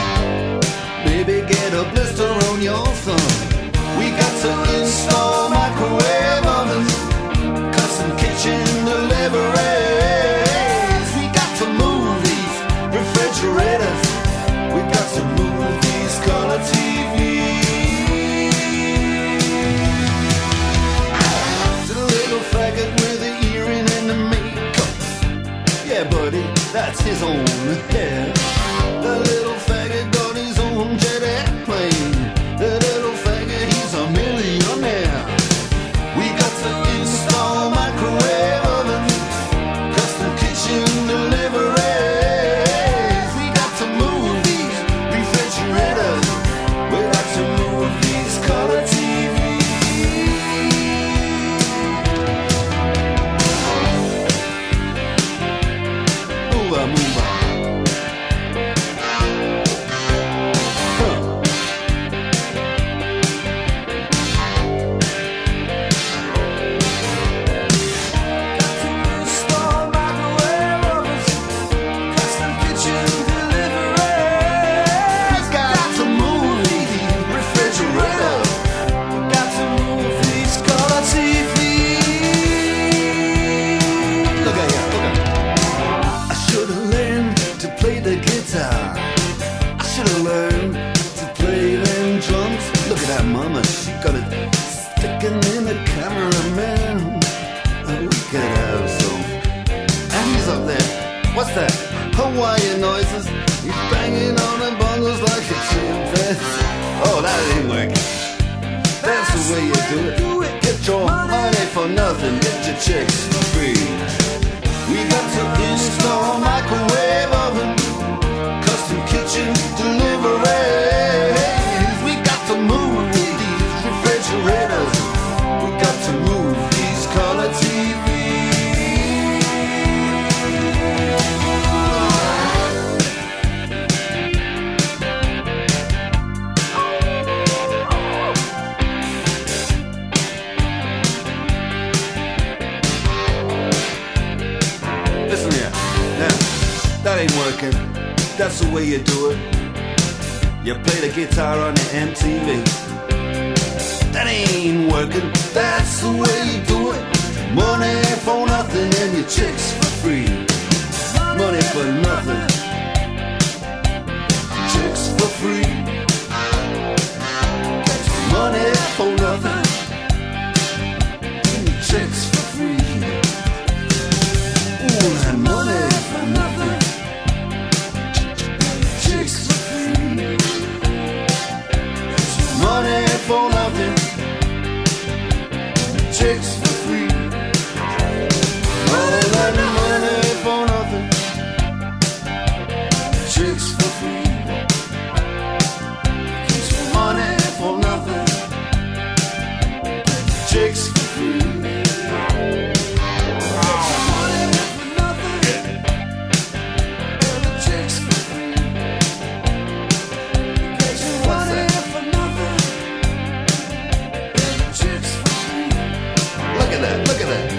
Maybe get a blister on your thumb. We got to install microwave ovens, custom kitchen deliveries. We got to move these refrigerators. We got to move these color T Vs. To the little faggot with the earring and the makeup. Yeah, buddy, that's his own hair. The little faggot got his own jet airplane. The little faggot, he's a millionaire. We got to install microwave ovens, custom kitchen deliveries. We got to move these refrigerators. We got to move these color T Vs. Move on, move on. What's that? Hawaiian noises. He's banging on the bongos like a chimpanzee. Oh, that ain't working. That's the way you do it. Get your money for nothing. Get your chicks for free. We got to install microwave oven, custom kitchen deliveries. We got to move these refrigerators. We got to move these color T Vs. That ain't working, that's the way you do it. You play the guitar on the M T V. That ain't working, that's the way you do it. Money for nothing and your chicks for free. Money for nothing, chicks for free. Money for nothing and your chicks for free. Ooh, and money for nothing. Chicks for free. chicks for free. All that money for nothing. Chicks for free. Get your money for nothing. Chicks for free. Look at that.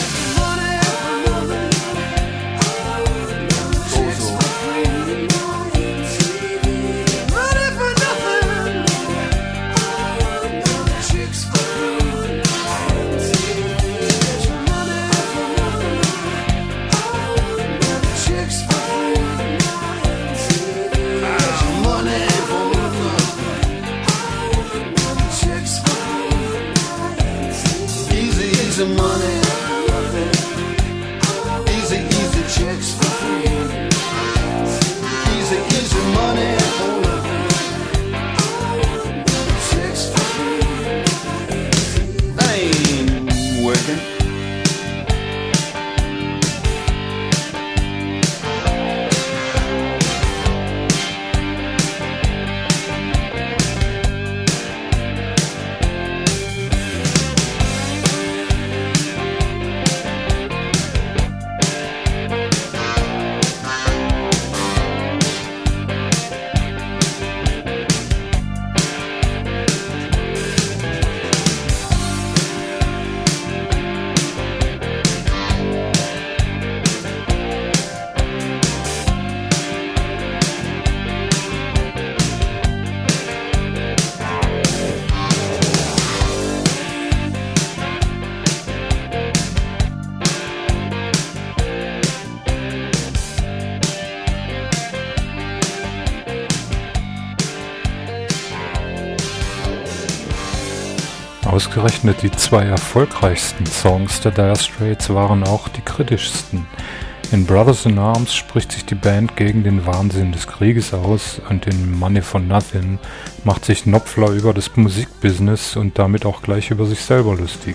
Ausgerechnet die zwei erfolgreichsten Songs der Dire Straits waren auch die kritischsten. In Brothers in Arms spricht sich die Band gegen den Wahnsinn des Krieges aus und in Money for Nothing macht sich Knopfler über das Musikbusiness und damit auch gleich über sich selber lustig.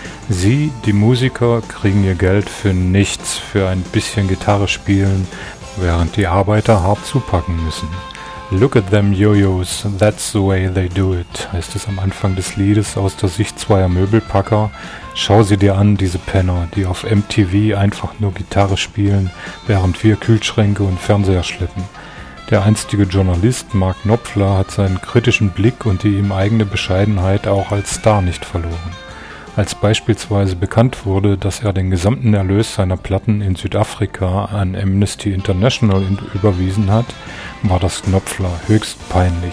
Sie, die Musiker, kriegen ihr Geld für nichts, für ein bisschen Gitarre spielen, während die Arbeiter hart zupacken müssen. Look at them Yo-Yos, that's the way they do it, heißt es am Anfang des Liedes aus der Sicht zweier Möbelpacker. Schau sie dir an, diese Penner, die auf M T V einfach nur Gitarre spielen, während wir Kühlschränke und Fernseher schleppen. Der einstige Journalist Mark Knopfler hat seinen kritischen Blick und die ihm eigene Bescheidenheit auch als Star nicht verloren. Als beispielsweise bekannt wurde, dass er den gesamten Erlös seiner Platten in Südafrika an Amnesty International überwiesen hat, war das Knopfler höchst peinlich.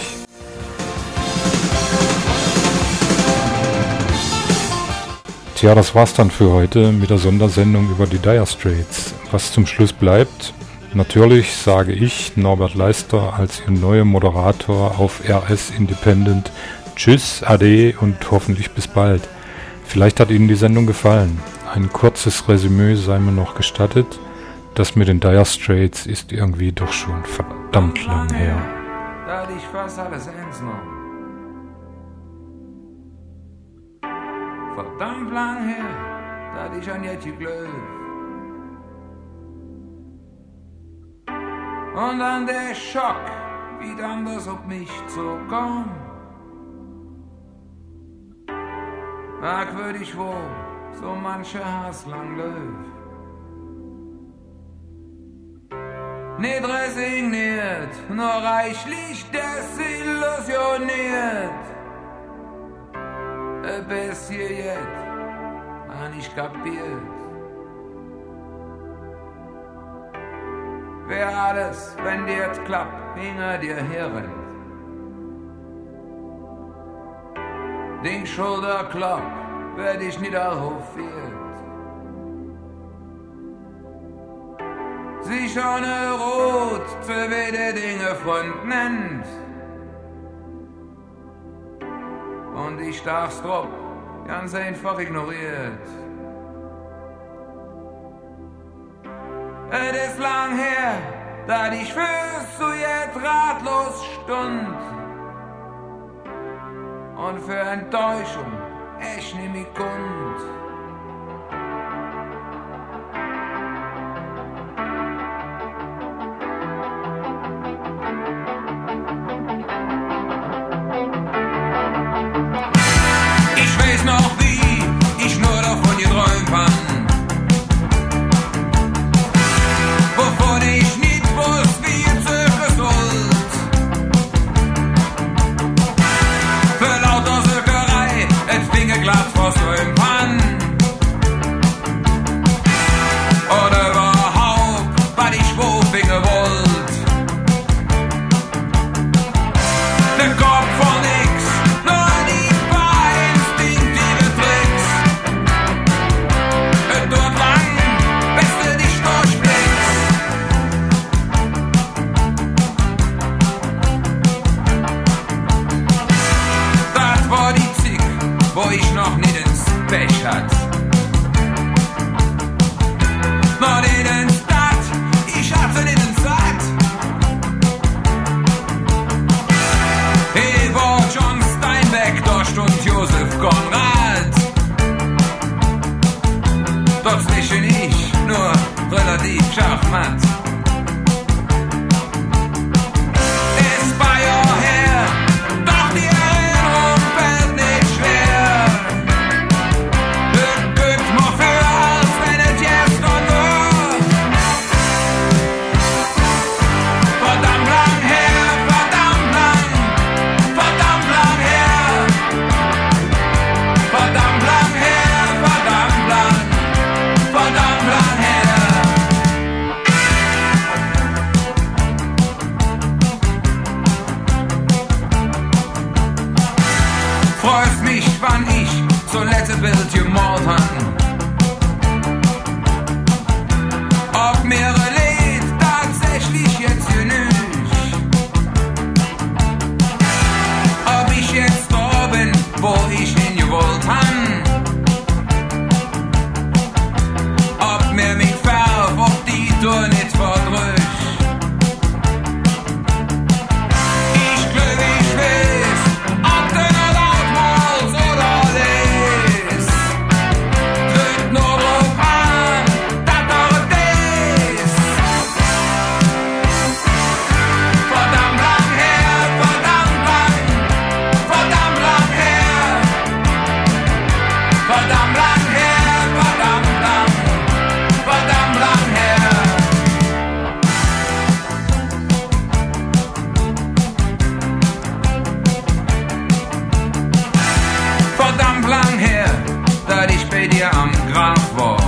Tja, das war's dann für heute mit der Sondersendung über die Dire Straits. Was zum Schluss bleibt, natürlich sage ich, Norbert Leister, als Ihr neuer Moderator auf R S Independent, Tschüss, Ade und hoffentlich bis bald. Vielleicht hat Ihnen die Sendung gefallen. Ein kurzes Resümee sei mir noch gestattet. Das mit den Dire Straits ist irgendwie doch schon verdammt lang her. Da hatte ich fast alles eins noch. Verdammt lang her, da hatte ich an Jetje Glöw. Und dann der Schock, wie dann das auf mich zukam. Merkwürdig wohl, so manche Hass lang läuft. Nicht resigniert, nur reichlich desillusioniert. Bis hier jetzt, war nicht kapiert. Wer alles, wenn dir jetzt klappt, hinter dir herrennt. Den Schulterklapp werd ich niederhofiert. Sie schon rot, zu wede Dinge Freund nennt. Und ich darf's drauf, ganz einfach ignoriert. Es ist lang her, da ich fürs zu jetzt ratlos stund. Und für Enttäuschung echt nicht mehr kund. Ich weiß noch wie ich nur davon geträumt hab, wovon ich nicht wusste, wie es öffnen sollt. Für lauter Sökerei, et Fingerglas vor so im Pann. Oder überhaupt, was ich wo finger wollt. Der Kopf von nix, nur die paar instinktive Tricks. Et dort lang, bis du dich durchblickst. Das war die Zick, wo ich noch nicht ins Pech hat. Noch nicht ins Dat, ich hatte nicht ins Satt. Hey, war John Steinbeck, da stund Josef Konrad. Dort zwischen ich nur relativ schachmatt. Ist bei Jahr her, doch die Erinnerung fällt nicht schwer. Das gibt mir für, als wenn es jetzt und nur. Verdammt lang her, verdammt lang, verdammt lang her. Verdammt lang her, verdammt lang, verdammt lang her. Freut mich, wann ich so letzte Bild gemalt han. Ob mir Lied tatsächlich jetzt genügt. Ob ich jetzt da bin, wo ich hingewollt han. Ob mir mich färb, ob die Tour nicht verdrückt. Ich glaub, ich weiß, ob du noch laut malst oder les. Tritt nur drauf an, dat er des. Verdammt lang her, verdammt lang, verdammt lang her. Verdammt lang her, verdammt lang, verdammt lang her. Verdammt lang her, dat ich bei dir am Grab war.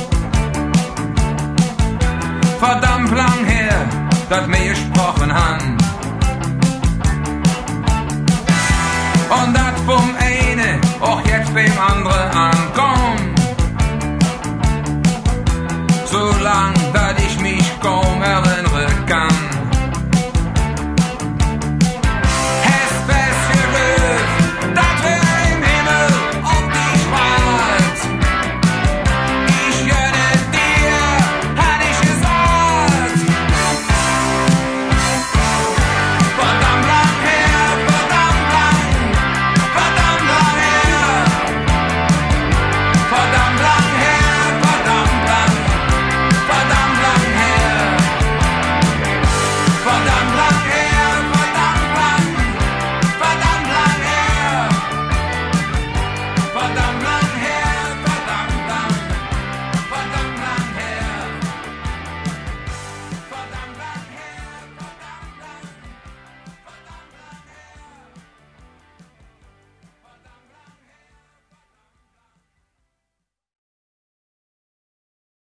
Verdammt lang her, dat mir gesprochen han. Und dat vom eine auch jetzt beim andere an.